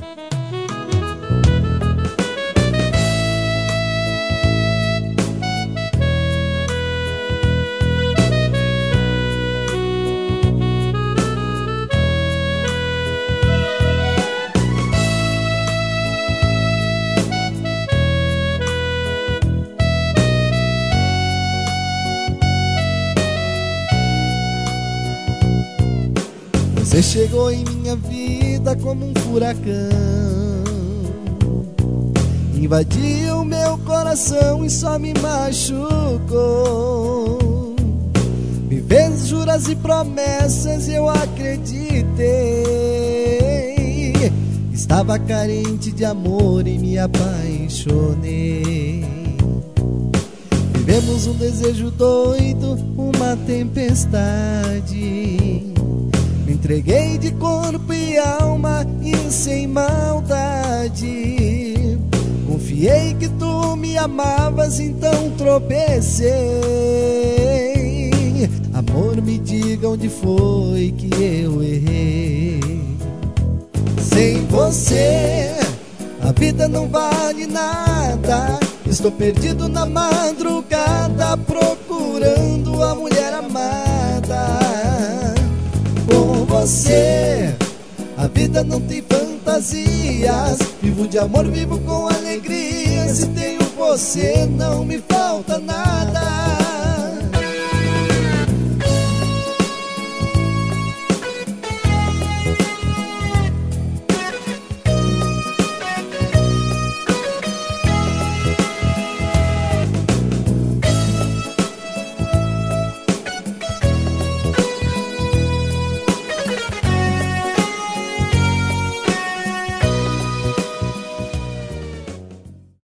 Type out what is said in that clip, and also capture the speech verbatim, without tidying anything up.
Você chegou em minha vida como um furacão, invadiu meu coração e só me machucou. Me fez juras e promessas e eu acreditei. Estava carente de amor e me apaixonei. Vivemos um desejo doido, uma tempestade. Me entreguei de corpo e alma e sem maldade. Confiei que tu me amavas, então tropecei. Amor, me diga onde foi que eu errei. Sem você a vida não vale nada. Estou perdido na madrugada procurando a mulher amada. Com você a vida não tem fantasias. Vivo de amor, vivo com alegria. Se tenho você não me falta nada.